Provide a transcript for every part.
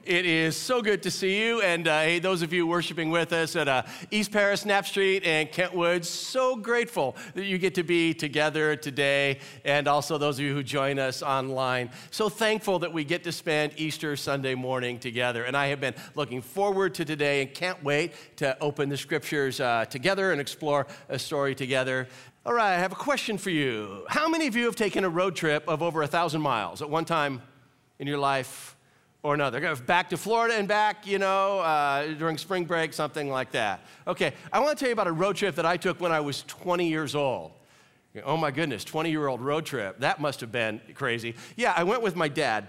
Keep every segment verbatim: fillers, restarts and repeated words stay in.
It is so good to see you, and uh, hey, those of you worshiping with us at uh, East Paris, Knapp Street, and Kentwood, so grateful that you get to be together today, and also those of you who join us online. So thankful that we get to spend Easter Sunday morning together, and I have been looking forward to today and can't wait to open the scriptures uh, together and explore a story together. All right, I have a question for you. How many of you have taken a road trip of over a thousand miles at one time in your life or another? Back to Florida and back, you know, uh, during spring break, something like that. Okay, I want to tell you about a road trip that I took when I was twenty years old. Oh my goodness, twenty-year-old road trip. That must have been crazy. Yeah, I went with my dad.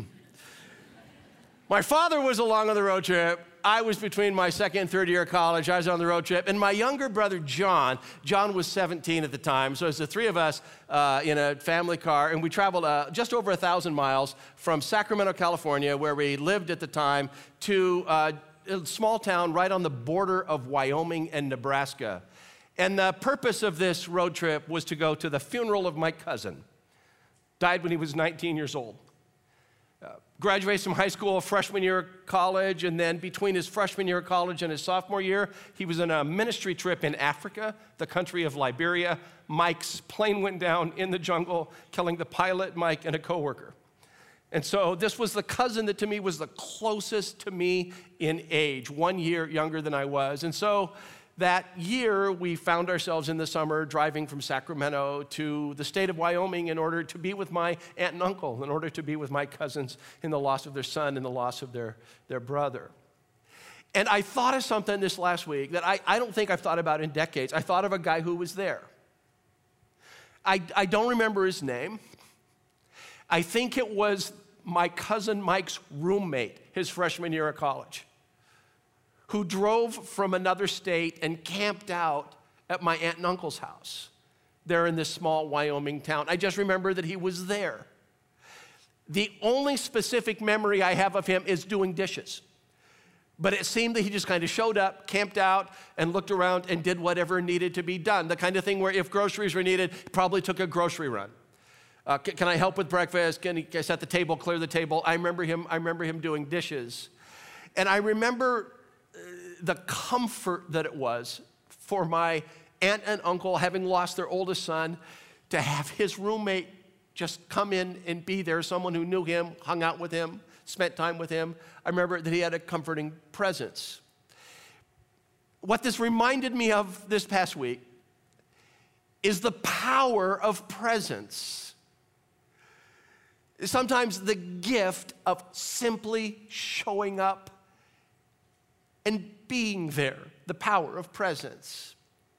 My father was along on the road trip. I was between my second and third year of college. I was on the road trip. And my younger brother, John, John was seventeen at the time. So it's the three of us uh, in a family car. And we traveled uh, just over a thousand miles from Sacramento, California, where we lived at the time, to uh, a small town right on the border of Wyoming and Nebraska. And the purpose of this road trip was to go to the funeral of my cousin. Died when he was nineteen years old. Uh, graduated from high school, freshman year of college, and then between his freshman year of college and his sophomore year, he was on a ministry trip in Africa, the country of Liberia. Mike's plane went down in the jungle, killing the pilot, Mike, and a coworker. And so this was the cousin that to me was the closest to me in age, one year younger than I was. And so that year, we found ourselves in the summer driving from Sacramento to the state of Wyoming in order to be with my aunt and uncle, in order to be with my cousins in the loss of their son and the loss of their, their brother. And I thought of something this last week that I, I don't think I've thought about in decades. I thought of a guy who was there. I, I don't remember his name. I think it was my cousin Mike's roommate his freshman year of college, who drove from another state and camped out at my aunt and uncle's house there in this small Wyoming town. I just remember that he was there. The only specific memory I have of him is doing dishes. But it seemed that he just kind of showed up, camped out, and looked around and did whatever needed to be done. The kind of thing where if groceries were needed, probably took a grocery run. Uh, can, can I help with breakfast? Can he set the table, clear the table? I remember him, I remember him doing dishes. And I remember the comfort that it was for my aunt and uncle, having lost their oldest son, to have his roommate just come in and be there, someone who knew him, hung out with him, spent time with him. I remember that he had a comforting presence. What this reminded me of this past week is the power of presence. Sometimes the gift of simply showing up and being there, the power of presence.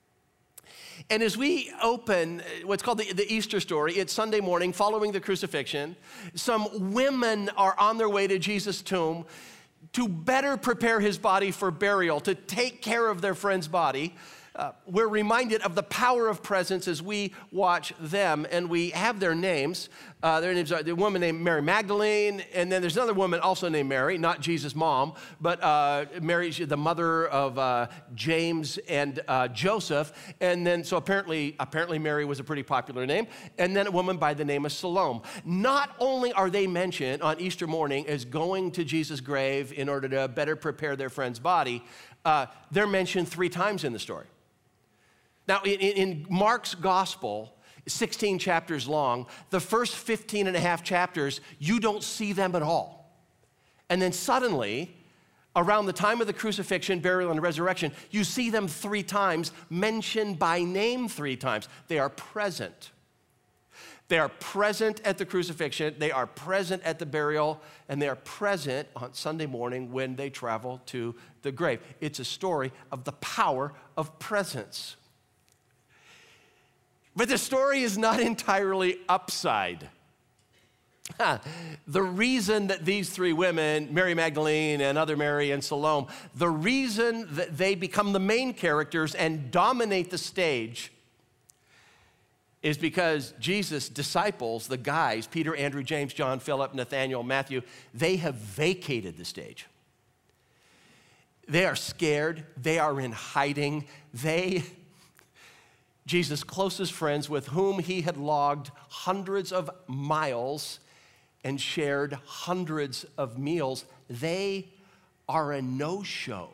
And as we open what's called the, the Easter story, it's Sunday morning following the crucifixion. Some women are on their way to Jesus' tomb to better prepare his body for burial, to take care of their friend's body. Uh, we're reminded of the power of presence as we watch them, and we have their names. Uh, their names are the woman named Mary Magdalene, and then there's another woman also named Mary, not Jesus' mom, but uh, Mary, the mother of uh, James and uh, Joseph. And then, so apparently, apparently Mary was a pretty popular name. And then a woman by the name of Salome. Not only are they mentioned on Easter morning as going to Jesus' grave in order to better prepare their friend's body, uh, they're mentioned three times in the story. Now, in, in Mark's gospel, sixteen chapters long, the first fifteen and a half chapters, you don't see them at all. And then suddenly, around the time of the crucifixion, burial, and resurrection, you see them three times, mentioned by name three times. They are present. They are present at the crucifixion, they are present at the burial, and they are present on Sunday morning when they travel to the grave. It's a story of the power of presence. But the story is not entirely upside. The reason that these three women, Mary Magdalene and other Mary and Salome, the reason that they become the main characters and dominate the stage is because Jesus' disciples, the guys, Peter, Andrew, James, John, Philip, Nathaniel, Matthew, they have vacated the stage. They are scared. They are in hiding. They... Jesus' closest friends with whom he had logged hundreds of miles and shared hundreds of meals, they are a no-show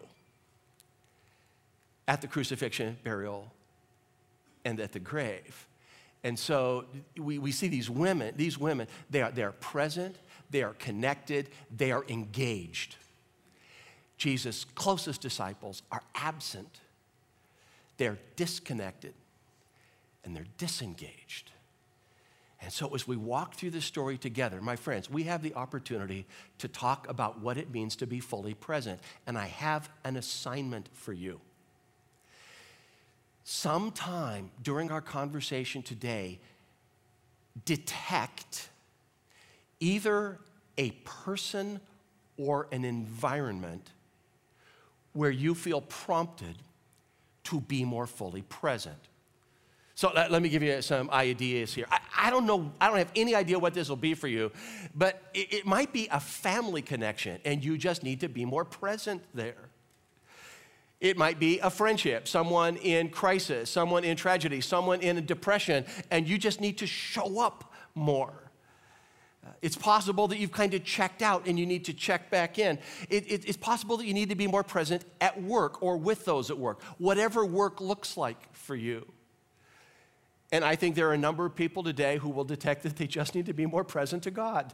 at the crucifixion, burial, and at the grave. And so we, we see these women, these women, they are, they are present, they are connected, they are engaged. Jesus' closest disciples are absent, they're disconnected, and they're disengaged. And so as we walk through this story together, my friends, we have the opportunity to talk about what it means to be fully present. And I have an assignment for you. Sometime during our conversation today, detect either a person or an environment where you feel prompted to be more fully present. So let, let me give you some ideas here. I, I don't know, I don't have any idea what this will be for you, but it, it might be a family connection and you just need to be more present there. It might be a friendship, someone in crisis, someone in tragedy, someone in a depression, and you just need to show up more. Uh, it's possible that you've kind of checked out and you need to check back in. It, it, it's possible that you need to be more present at work or with those at work, whatever work looks like for you. And I think there are a number of people today who will detect that they just need to be more present to God.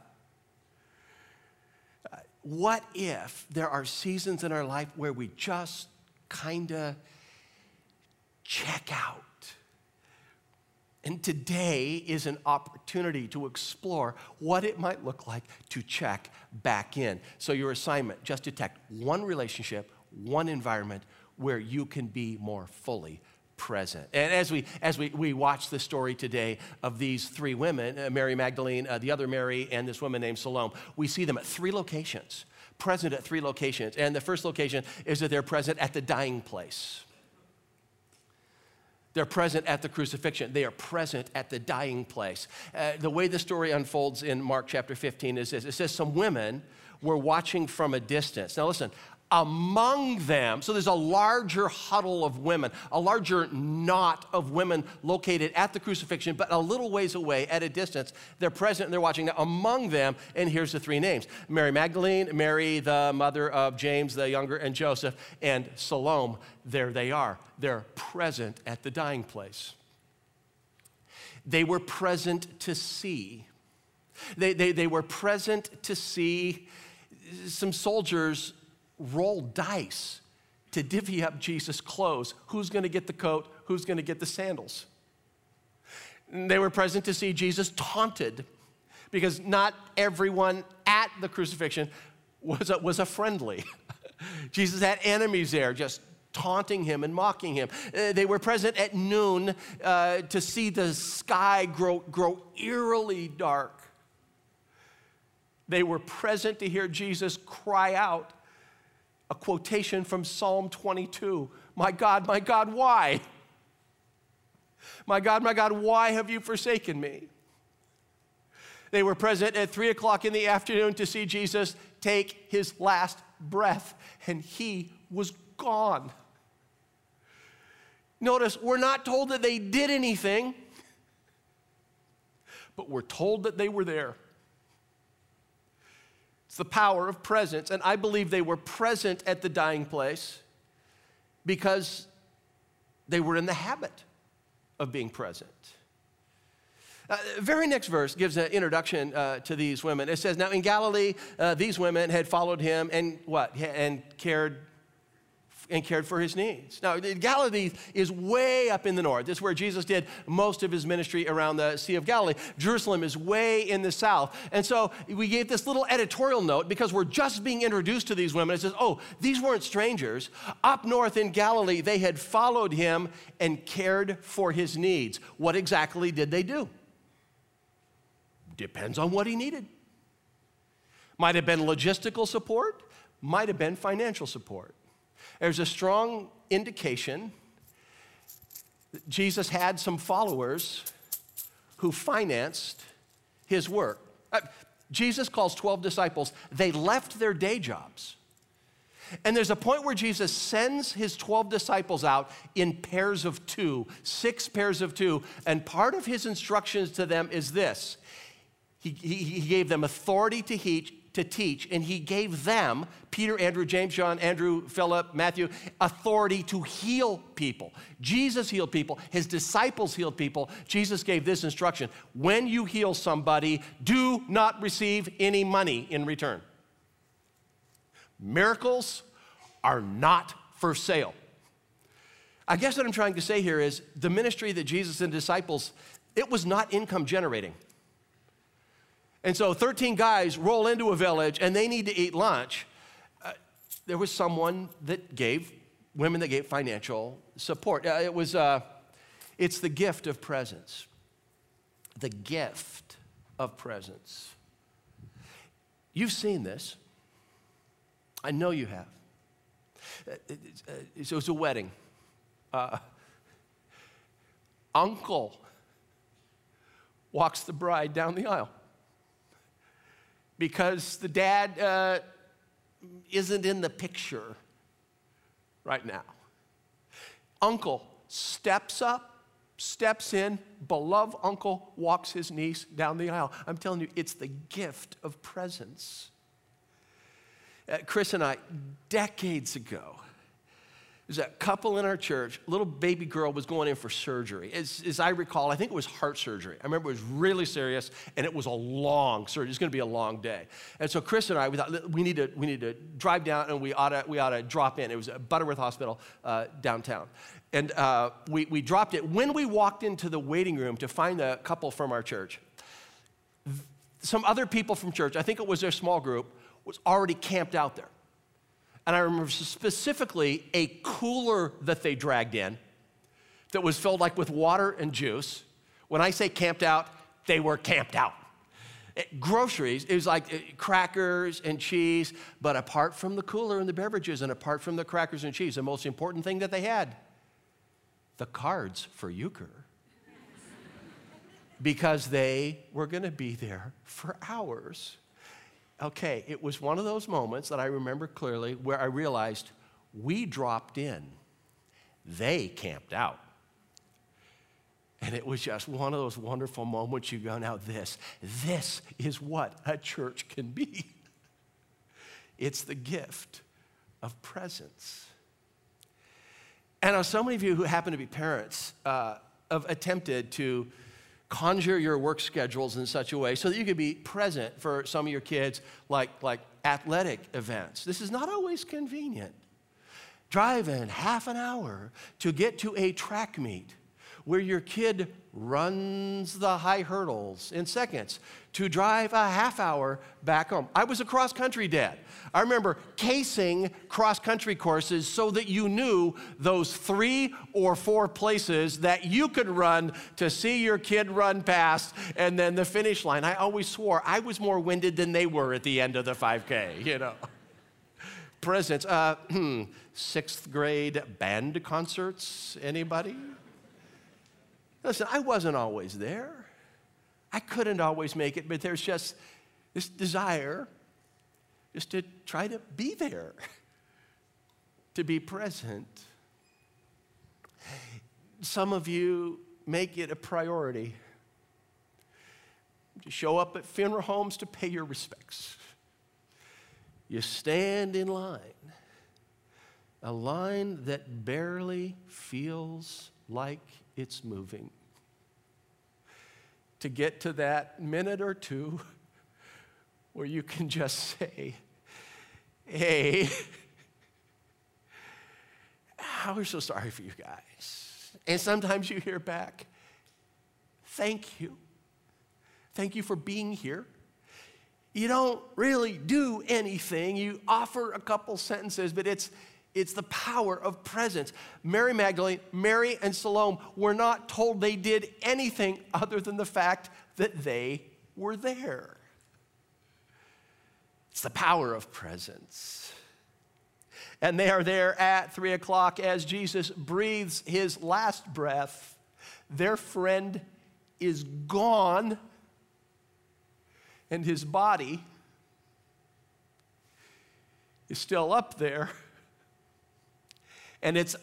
Uh, what if there are seasons in our life where we just kind of check out? And today is an opportunity to explore what it might look like to check back in. So your assignment, just detect one relationship, one environment where you can be more fully present. And as we as we, we watch the story today of these three women, uh, Mary Magdalene, uh, the other Mary, and this woman named Salome, we see them at three locations, present at three locations. And the first location is that they're present at the dying place. They're present at the crucifixion. They are present at the dying place. Uh, the way the story unfolds in Mark chapter fifteen is this. It says some women were watching from a distance. Now listen, among them, so there's a larger huddle of women, a larger knot of women located at the crucifixion, but a little ways away at a distance. They're present and they're watching. Now, among them, and here's the three names: Mary Magdalene, Mary, the mother of James the younger, and Joseph, and Salome. There they are. They're present at the dying place. They were present to see. They, they, they were present to see some soldiers roll dice to divvy up Jesus' clothes. Who's going to get the coat? Who's going to get the sandals? They were present to see Jesus taunted, because not everyone at the crucifixion was a, was a friendly. Jesus had enemies there just taunting him and mocking him. Uh, they were present at noon uh, to see the sky grow, grow eerily dark. They were present to hear Jesus cry out a quotation from Psalm twenty-two. My God, my God, why? My God, my God, why have you forsaken me? They were present at three o'clock in the afternoon to see Jesus take his last breath, and he was gone. Notice, we're not told that they did anything, but we're told that they were there. It's the power of presence. And I believe they were present at the dying place because they were in the habit of being present. Uh, very next verse gives an introduction uh, to these women. It says, now in Galilee, uh, these women had followed him and what? And cared and cared for his needs. Now, Galilee is way up in the north. This is where Jesus did most of his ministry around the Sea of Galilee. Jerusalem is way in the south. And so we gave this little editorial note because we're just being introduced to these women. It says, oh, these weren't strangers. Up north in Galilee, they had followed him and cared for his needs. What exactly did they do? Depends on what he needed. Might have been logistical support, might have been financial support. There's a strong indication that Jesus had some followers who financed his work. Uh, Jesus calls twelve disciples. They left their day jobs. And there's a point where Jesus sends his twelve disciples out in pairs of two, six pairs of two. And part of his instructions to them is this. He, he, he gave them authority to teach, to teach, and he gave them, Peter, Andrew, James, John, Andrew, Philip, Matthew, authority to heal people. Jesus healed people. His disciples healed people. Jesus gave this instruction: when you heal somebody, do not receive any money in return. Miracles are not for sale. I guess what I'm trying to say here is the ministry that Jesus and disciples, it was not income generating. And so thirteen guys roll into a village and they need to eat lunch. Uh, there was someone that gave, women that gave financial support. Uh, it was, uh, it's the gift of presence. The gift of presence. You've seen this. I know you have. Uh, it, uh, it was a wedding. Uh, uncle walks the bride down the aisle because the dad uh, isn't in the picture right now. Uncle steps up, steps in, beloved uncle walks his niece down the aisle. I'm telling you, it's the gift of presence. Uh, Chris and I, decades ago, there's a couple in our church, a little baby girl was going in for surgery. As, as I recall, I think it was heart surgery. I remember it was really serious, and it was a long surgery. It's going to be a long day. And so Chris and I, we thought, we need to, we need to drive down, and we ought to, we ought to drop in. It was at Butterworth Hospital uh, downtown. And uh, we, we dropped it. When we walked into the waiting room to find a couple from our church, some other people from church, I think it was their small group, was already camped out there. And I remember specifically a cooler that they dragged in that was filled like with water and juice. When I say camped out, they were camped out. It, groceries, it was like it, crackers and cheese, but apart from the cooler and the beverages and apart from the crackers and cheese, the most important thing that they had, the cards for euchre. Because they were going to be there for hours. Okay, it was one of those moments that I remember clearly where I realized we dropped in, they camped out. And it was just one of those wonderful moments you go, now this, this is what a church can be. It's the gift of presence. And now so many of you who happen to be parents uh, have attempted to conjure your work schedules in such a way so that you could be present for some of your kids, like, like athletic events. This is not always convenient. Driving half an hour to get to a track meet where your kid runs the high hurdles in seconds, to drive a half hour back home. I was a cross-country dad. I remember casing cross-country courses so that you knew those three or four places that you could run to see your kid run past and then the finish line. I always swore I was more winded than they were at the end of the five K, you know. Presents, uh, sixth grade band concerts, anybody? Listen, I wasn't always there. I couldn't always make it, but there's just this desire just to try to be there, to be present. Some of you make it a priority to show up at funeral homes to pay your respects. You stand in line, a line that barely feels like it's moving, to get to that minute or two where you can just say, hey, oh, we're so sorry for you guys. And sometimes you hear back, thank you. Thank you for being here. You don't really do anything. You offer a couple sentences, but it's It's the power of presence. Mary Magdalene, Mary and Salome were not told they did anything other than the fact that they were there. It's the power of presence. And they are there at three o'clock as Jesus breathes his last breath. Their friend is gone, and his body is still up there. And it's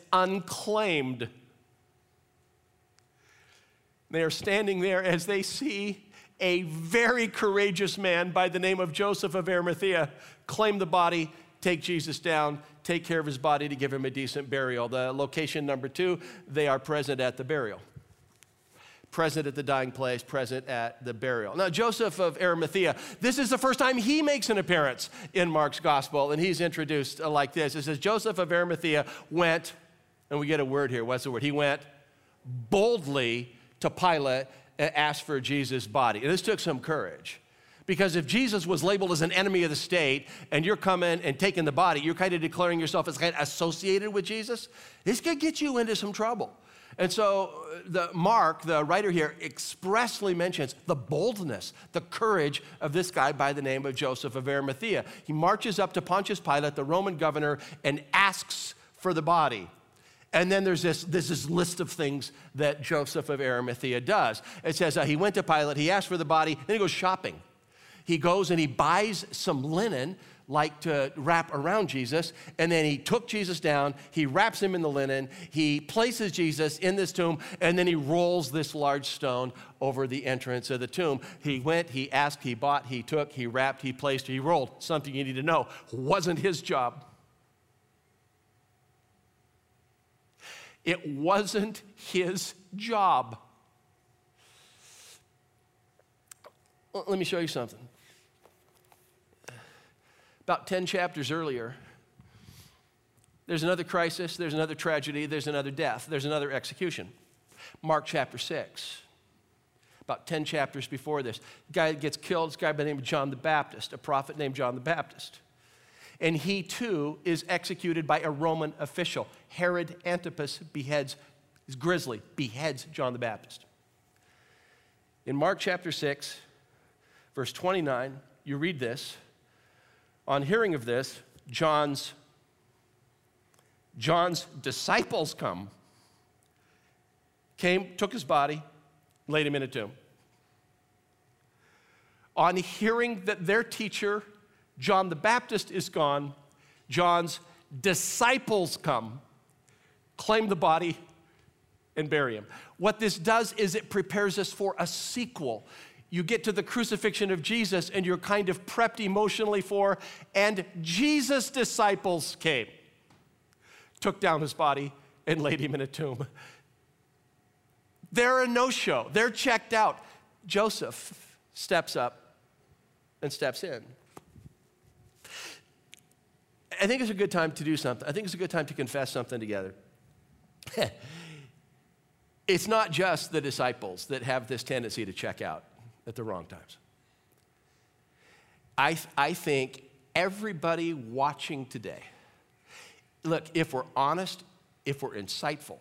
unclaimed. They are standing there as they see a very courageous man by the name of Joseph of Arimathea claim the body, take Jesus down, take care of his body to give him a decent burial. The location number two, they are present at the burial. Present at the dying place, present at the burial. Now, Joseph of Arimathea, this is the first time he makes an appearance in Mark's gospel, and he's introduced like this. It says, Joseph of Arimathea went, and we get a word here. What's the word? He went boldly to Pilate and asked for Jesus' body. And this took some courage. Because if Jesus was labeled as an enemy of the state and you're coming and taking the body, you're kind of declaring yourself as kind of associated with Jesus, this could get you into some trouble. And so the Mark, the writer here, expressly mentions the boldness, the courage of this guy by the name of Joseph of Arimathea. He marches up to Pontius Pilate, the Roman governor, and asks for the body. And then there's this, there's this list of things that Joseph of Arimathea does. It says uh, he went to Pilate, he asked for the body, then he goes shopping. He goes and he buys some linen, like to wrap around Jesus, and then he took Jesus down, he wraps him in the linen, he places Jesus in this tomb, and then he rolls this large stone over the entrance of the tomb. He went, he asked, he bought, he took, he wrapped, he placed, he rolled. Something you need to know, wasn't his job. It wasn't his job. Well, let me show you something. About ten chapters earlier, there's another crisis, there's another tragedy, there's another death, there's another execution. Mark chapter six. About ten chapters before this, a guy gets killed, this guy by the name of John the Baptist, a prophet named John the Baptist. And he too is executed by a Roman official. Herod Antipas beheads, is grisly, beheads John the Baptist. In Mark chapter six, verse twenty-nine, you read this. On hearing of this, John's, John's disciples come, came, took his body, laid him in a tomb. On hearing that their teacher, John the Baptist, is gone, John's disciples come, claim the body, and bury him. What this does is it prepares us for a sequel. You get to the crucifixion of Jesus and you're kind of prepped emotionally for, and Jesus' disciples came, took down his body, and laid him in a tomb. They're a no-show. They're checked out. Joseph steps up and steps in. I think it's a good time to do something. I think it's a good time to confess something together. It's not just the disciples that have this tendency to check out at the wrong times. I, th- I think everybody watching today, look, if we're honest, if we're insightful,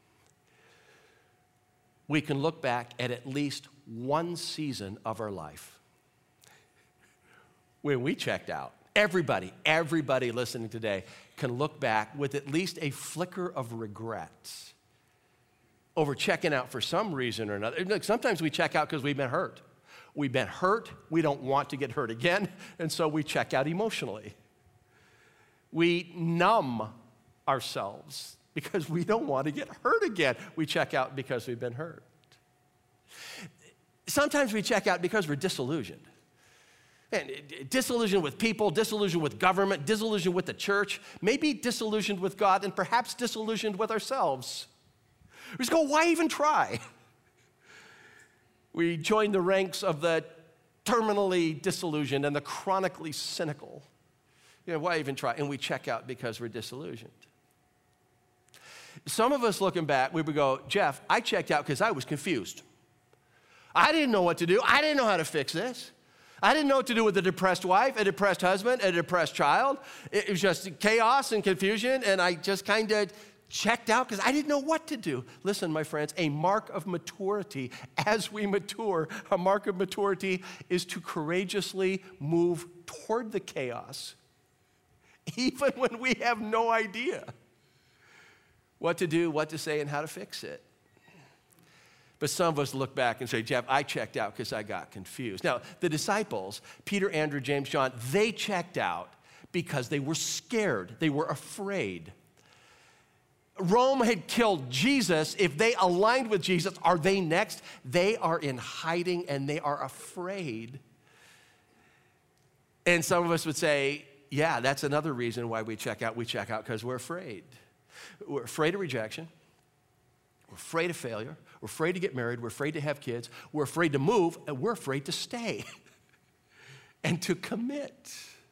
we can look back at at least one season of our life when we checked out. Everybody, everybody listening today can look back with at least a flicker of regret over checking out for some reason or another. Look, sometimes we check out because we've been hurt. We've been hurt, we don't want to get hurt again, and so we check out emotionally. We numb ourselves because we don't want to get hurt again. We check out because we've been hurt. Sometimes we check out because we're disillusioned. And disillusioned with people, disillusioned with government, disillusioned with the church, maybe disillusioned with God, and perhaps disillusioned with ourselves. We just go, why even try? We join the ranks of the terminally disillusioned and the chronically cynical. You know, why even try? And we check out because we're disillusioned. Some of us looking back, we would go, Jeff, I checked out because I was confused. I didn't know what to do. I didn't know how to fix this. I didn't know what to do with a depressed wife, a depressed husband, a depressed child. It was just chaos and confusion, and I just kind of checked out because I didn't know what to do. Listen, my friends, a mark of maturity as we mature, a mark of maturity is to courageously move toward the chaos, even when we have no idea what to do, what to say, and how to fix it. But some of us look back and say, Jeff, I checked out because I got confused. Now, the disciples, Peter, Andrew, James, John, they checked out because they were scared. They were afraid. Rome had killed Jesus. If they aligned with Jesus, are they next? They are in hiding and they are afraid. And some of us would say, yeah, that's another reason why we check out. We check out because we're afraid. We're afraid of rejection. We're afraid of failure. We're afraid to get married. We're afraid to have kids. We're afraid to move, and we're afraid to stay and to commit.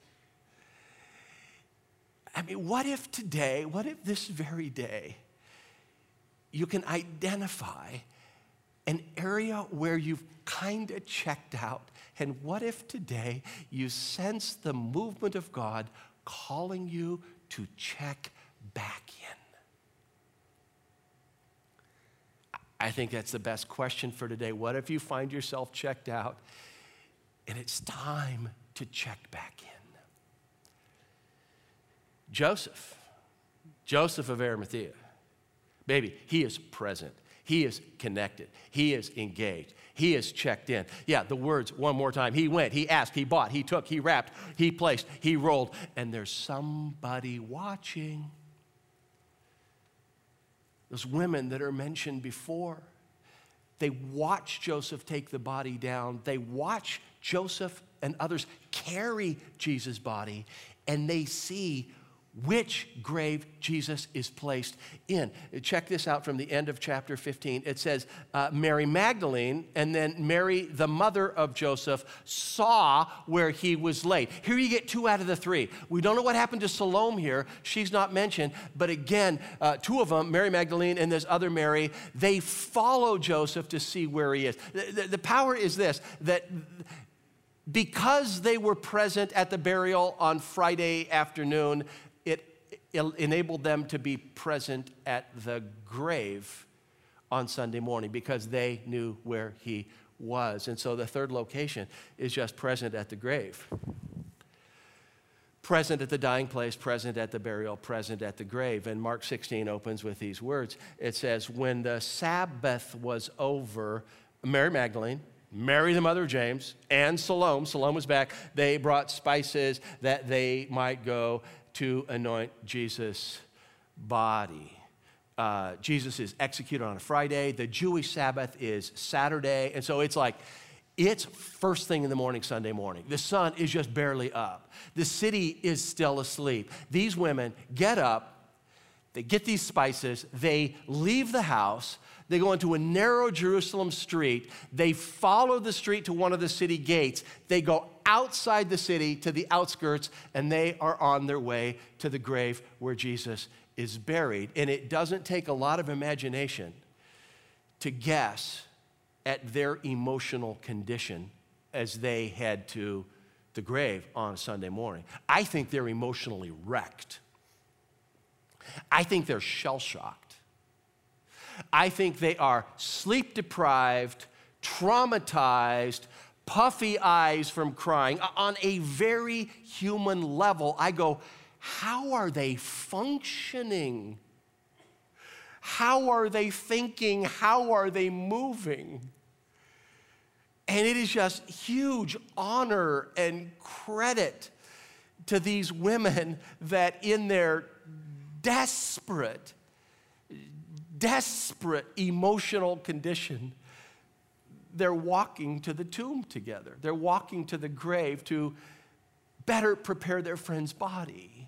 I mean, what if today, what if this very day, you can identify an area where you've kind of checked out? And what if today you sense the movement of God calling you to check back in? I think that's the best question for today. What if you find yourself checked out and it's time to check back in? Joseph, Joseph of Arimathea, baby, he is present. He is connected. He is engaged. He is checked in. Yeah, the words one more time. He went, he asked, he bought, he took, he wrapped, he placed, he rolled. And there's somebody watching. Those women that are mentioned before, they watch Joseph take the body down. They watch Joseph and others carry Jesus' body, and they see which grave Jesus is placed in. Check this out from the end of chapter fifteen. It says, uh, Mary Magdalene and then Mary, the mother of Joseph, saw where he was laid. Here you get two out of the three. We don't know what happened to Salome here. She's not mentioned. But again, uh, two of them, Mary Magdalene and this other Mary, they follow Joseph to see where he is. The, the, the power is this, that because they were present at the burial on Friday afternoon, it enabled them to be present at the grave on Sunday morning because they knew where he was. And so the third location is just present at the grave. Present at the dying place, present at the burial, present at the grave. And Mark sixteen opens with these words. It says, when the Sabbath was over, Mary Magdalene, Mary, the mother of James, and Salome, Salome was back, they brought spices that they might go to anoint Jesus' body. Uh, Jesus is executed on a Friday. The Jewish Sabbath is Saturday. And so it's like, it's first thing in the morning, Sunday morning. The sun is just barely up. The city is still asleep. These women get up, they get these spices, they leave the house, they go into a narrow Jerusalem street. They follow the street to one of the city gates. They go outside the city to the outskirts, and they are on their way to the grave where Jesus is buried. And it doesn't take a lot of imagination to guess at their emotional condition as they head to the grave on Sunday morning. I think they're emotionally wrecked. I think they're shell-shocked. I think they are sleep-deprived, traumatized, puffy eyes from crying. On a very human level, I go, how are they functioning? How are they thinking? How are they moving? And it is just huge honor and credit to these women that in their desperate desperate emotional condition, they're walking to the tomb together. They're walking to the grave to better prepare their friend's body.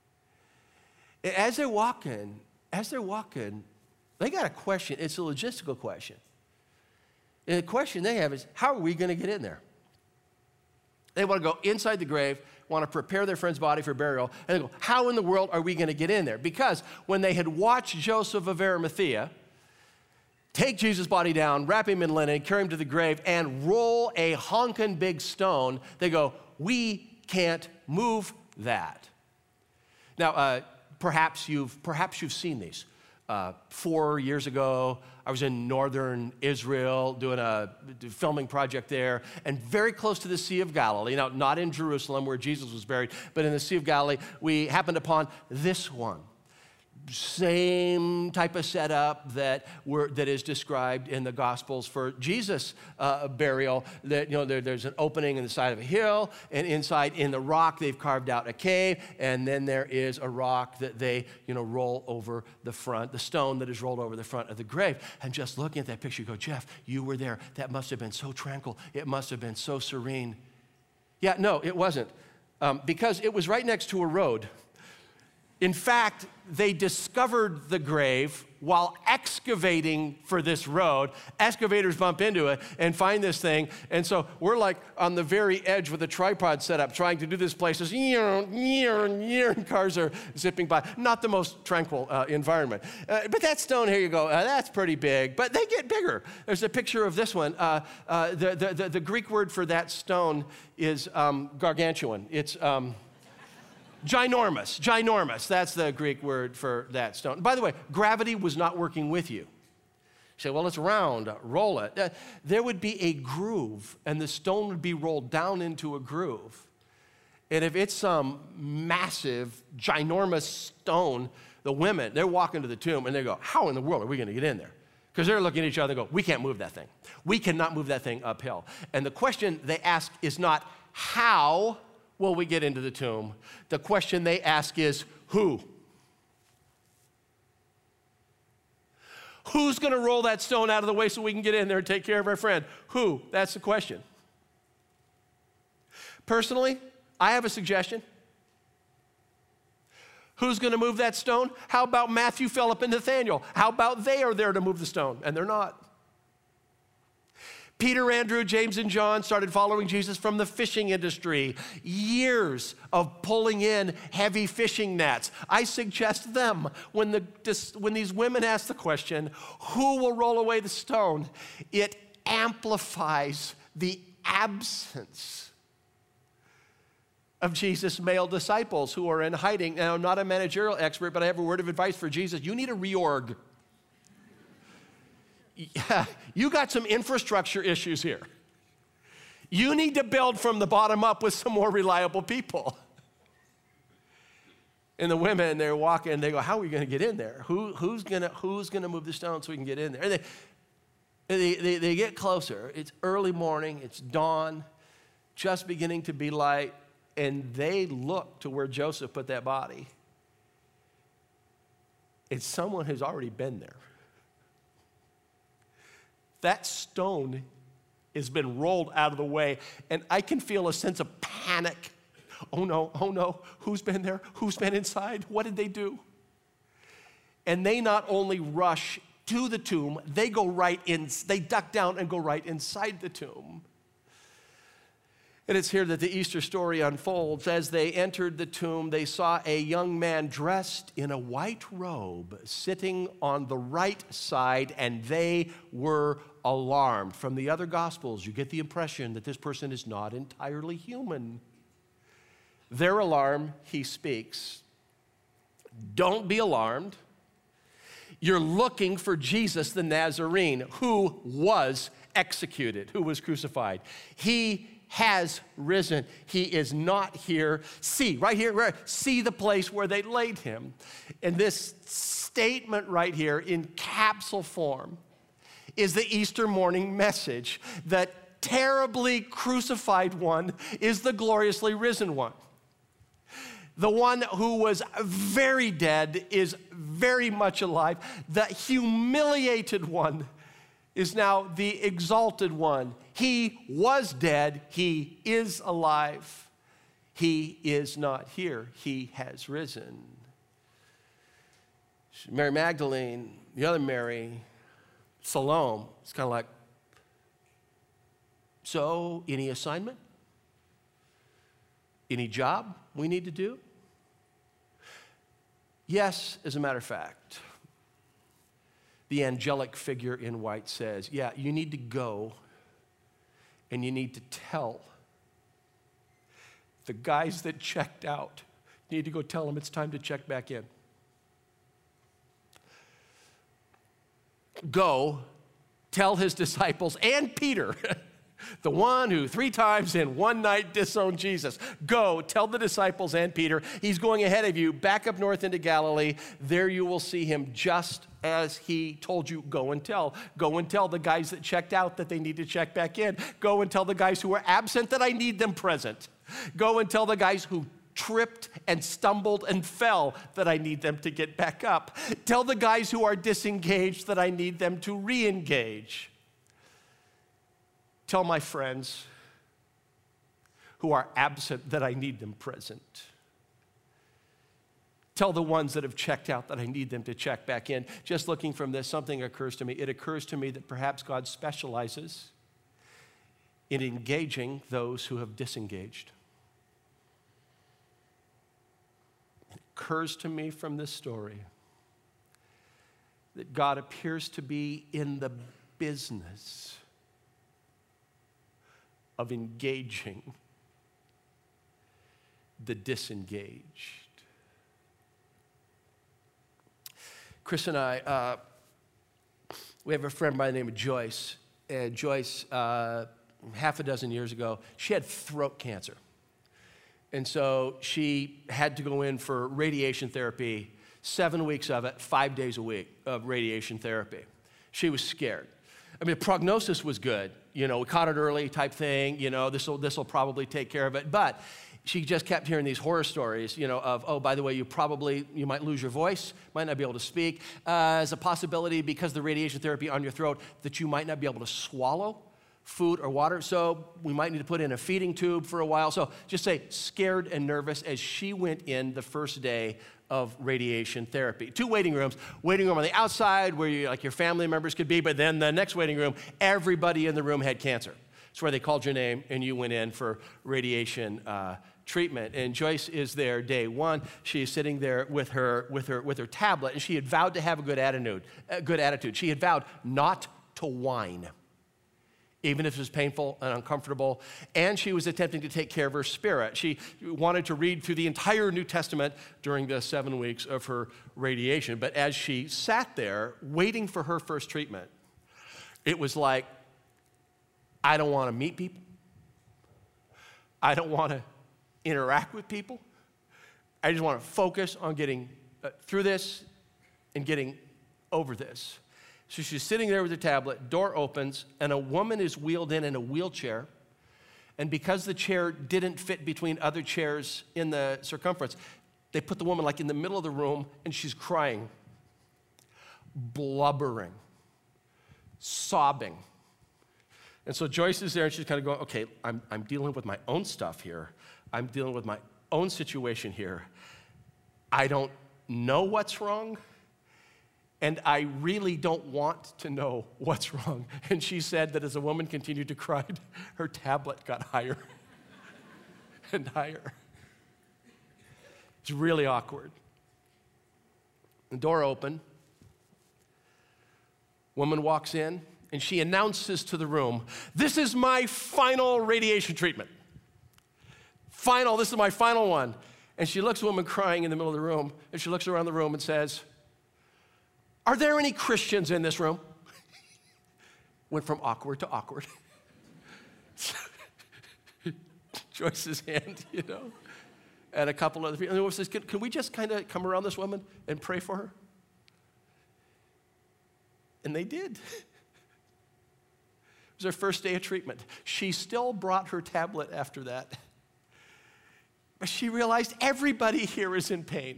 As they're walking, as they're walking, they got a question. It's a logistical question. And the question they have is, how are we going to get in there? They want to go inside the grave, want to prepare their friend's body for burial, and they go, how in the world are we going to get in there? Because when they had watched Joseph of Arimathea take Jesus' body down, wrap him in linen, carry him to the grave, and roll a honkin' big stone, they go, we can't move that. Now, uh, perhaps you've perhaps you've seen these. Uh, four years ago, I was in northern Israel doing a filming project there, and very close to the Sea of Galilee, now not in Jerusalem where Jesus was buried, but in the Sea of Galilee, we happened upon this one. Same type of setup that we're, that is described in the Gospels for Jesus' uh, burial. That you know there, there's an opening in the side of a hill, and inside in the rock they've carved out a cave, and then there is a rock that they you know roll over the front, the stone that is rolled over the front of the grave. And just looking at that picture, you go, Jeff, you were there. That must have been so tranquil. It must have been so serene. Yeah, no, it wasn't, um, because it was right next to a road. In fact, they discovered the grave while excavating for this road. Excavators bump into it and find this thing. And so we're like on the very edge with a tripod set up trying to do this place. As and cars are zipping by. Not the most tranquil uh, environment. Uh, but that stone, here you go, uh, that's pretty big. But they get bigger. There's a picture of this one. Uh, uh, the, the, the, the Greek word for that stone is um, gargantuan. It's... Um, Ginormous, ginormous. That's the Greek word for that stone. By the way, gravity was not working with you. You say, well, it's round, roll it. Uh, there would be a groove, and the stone would be rolled down into a groove. And if it's some massive, ginormous stone, the women, they're walking to the tomb, and they go, how in the world are we going to get in there? Because they're looking at each other and go, we can't move that thing. We cannot move that thing uphill. And the question they ask is not how will we get into the tomb? The question they ask is, who? Who's going to roll that stone out of the way so we can get in there and take care of our friend? Who? That's the question. Personally, I have a suggestion. Who's going to move that stone? How about Matthew, Philip, and Nathaniel? How about they are there to move the stone? And they're not. Peter, Andrew, James, and John started following Jesus from the fishing industry. Years of pulling in heavy fishing nets. I suggest them, when, the, when these women ask the question, who will roll away the stone? It amplifies the absence of Jesus' male disciples who are in hiding. Now, I'm not a managerial expert, but I have a word of advice for Jesus. You need a reorg. Yeah, you got some infrastructure issues here. You need to build from the bottom up with some more reliable people. And the women, they're walking, and they go, how are we going to get in there? Who, who's going to who's gonna move the stone so we can get in there? And they, they, they, they get closer. It's early morning. It's dawn, just beginning to be light. And they look to where Joseph put that body. It's someone who's already been there. That stone has been rolled out of the way, and I can feel a sense of panic. Oh no, oh no, who's been there? Who's been inside? What did they do? And they not only rush to the tomb, they go right in, they duck down and go right inside the tomb. And it's here that the Easter story unfolds. As they entered the tomb, they saw a young man dressed in a white robe sitting on the right side, and they were alarmed. From the other Gospels, you get the impression that this person is not entirely human. Their alarm, he speaks. Don't be alarmed. You're looking for Jesus the Nazarene, who was executed, who was crucified. He has risen. He is not here. See, right here, right, see the place where they laid him. And this statement right here in capsule form is the Easter morning message that terribly crucified one is the gloriously risen one. The one who was very dead is very much alive. The humiliated one is now the exalted one. He was dead. He is alive. He is not here. He has risen. Mary Magdalene, the other Mary, Salome, it's kind of like, so any assignment? Any job we need to do? Yes, as a matter of fact. The angelic figure in white says, yeah, you need to go and you need to tell the guys that checked out, you need to go tell them it's time to check back in. Go, tell his disciples and Peter, The one who three times in one night disowned Jesus. Go, tell the disciples and Peter, he's going ahead of you, back up north into Galilee. There you will see him just as he told you. Go and tell. Go and tell the guys that checked out that they need to check back in. Go and tell the guys who are absent that I need them present. Go and tell the guys who tripped and stumbled and fell that I need them to get back up. Tell the guys who are disengaged that I need them to re-engage. Tell my friends who are absent that I need them present. Tell the ones that have checked out that I need them to check back in. Just looking from this, something occurs to me. It occurs to me that perhaps God specializes in engaging those who have disengaged. It occurs to me from this story that God appears to be in the business of engaging the disengaged. Chris and I, uh, we have a friend by the name of Joyce. And Joyce, uh, half a dozen years ago, she had throat cancer. And so she had to go in for radiation therapy, seven weeks of it, five days a week of radiation therapy. She was scared. I mean, the prognosis was good. You know, we caught it early type thing. You know, this will this will probably take care of it. But she just kept hearing these horror stories, you know, of, oh, by the way, you probably, you might lose your voice, might not be able to speak. Uh, there's a possibility because of the radiation therapy on your throat that you might not be able to swallow food or water. So we might need to put in a feeding tube for a while. So just say scared and nervous as she went in the first day of radiation therapy. Two waiting rooms. Waiting room on the outside where you, like your family members could be, but then the next waiting room, everybody in the room had cancer. It's where they called your name and you went in for radiation uh, treatment. And Joyce is there day one. She is sitting there with her with her with her tablet, and she had vowed to have a good attitude. A good attitude. She had vowed not to whine, even if it was painful and uncomfortable. And she was attempting to take care of her spirit. She wanted to read through the entire New Testament during the seven weeks of her radiation. But as she sat there waiting for her first treatment, it was like, I don't want to meet people. I don't want to interact with people. I just want to focus on getting uh, through this and getting over this. So she's sitting there with her tablet, door opens, and a woman is wheeled in in a wheelchair. And because the chair didn't fit between other chairs in the circumference, they put the woman like in the middle of the room, and she's crying, blubbering, sobbing. And so Joyce is there, and she's kind of going, okay, I'm, I'm dealing with my own stuff here. I'm dealing with my own situation here. I don't know what's wrong, and I really don't want to know what's wrong. And she said that as the woman continued to cry, her tablet got higher and higher. It's really awkward. The door opened. Woman walks in, and she announces to the room, this is my final radiation treatment. Final, this is my final one. And she looks at a woman crying in the middle of the room, and she looks around the room and says, are there any Christians in this room? Went from awkward to awkward. Joyce's hand, you know, and a couple other people. And the woman says, can, can we just kind of come around this woman and pray for her? And they did. It was her first day of treatment. She still brought her tablet after that. But she realized everybody here is in pain.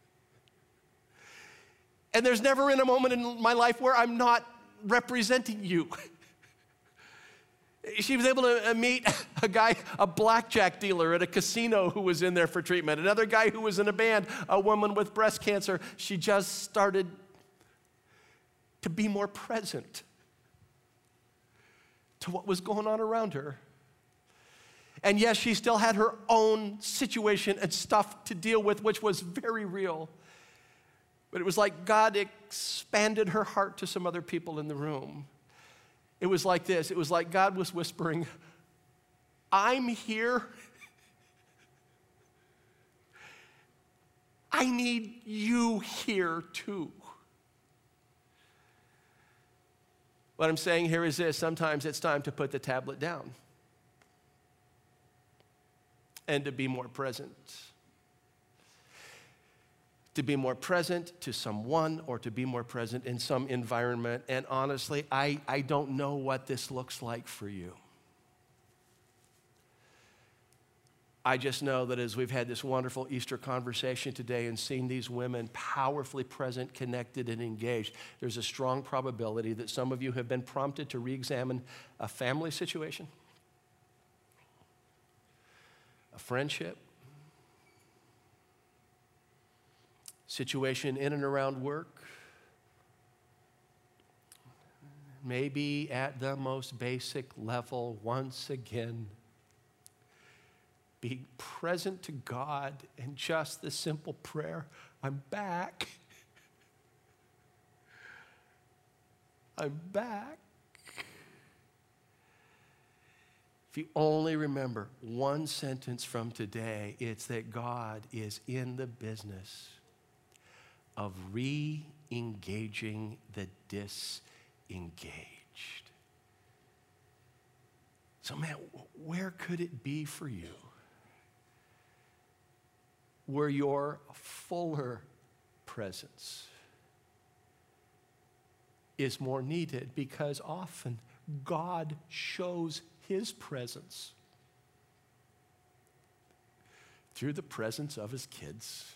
And there's never been a moment in my life where I'm not representing you. She was able to meet a guy, a blackjack dealer at a casino who was in there for treatment, another guy who was in a band, a woman with breast cancer. She just started to be more present to what was going on around her. And yes, she still had her own situation and stuff to deal with, which was very real. But it was like God expanded her heart to some other people in the room. It was like this. It was like God was whispering, I'm here. I need you here too. What I'm saying here is this: sometimes it's time to put the tablet down and to be more present. To be more present to someone or to be more present in some environment. And honestly, I, I don't know what this looks like for you. I just know that as we've had this wonderful Easter conversation today and seen these women powerfully present, connected, and engaged, there's a strong probability that some of you have been prompted to re-examine a family situation, a friendship, situation in and around work, maybe at the most basic level, once again, be present to God in just the simple prayer, I'm back. I'm back. If you only remember one sentence from today, it's that God is in the business of re-engaging the disengaged. So man, where could it be for you where your fuller presence is more needed? Because often God shows his presence through the presence of his kids.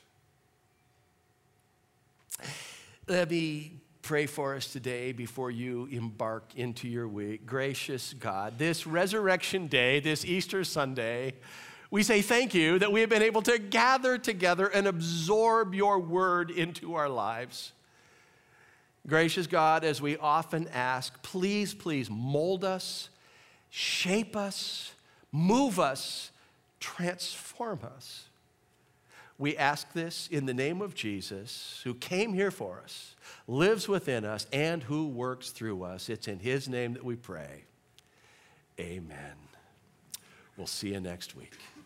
Let me pray for us today before you embark into your week. Gracious God, this Resurrection Day, this Easter Sunday, we say thank you that we have been able to gather together and absorb your word into our lives. Gracious God, as we often ask, please, please mold us, shape us, move us, transform us. We ask this in the name of Jesus, who came here for us, lives within us, and who works through us. It's in his name that we pray. Amen. We'll see you next week.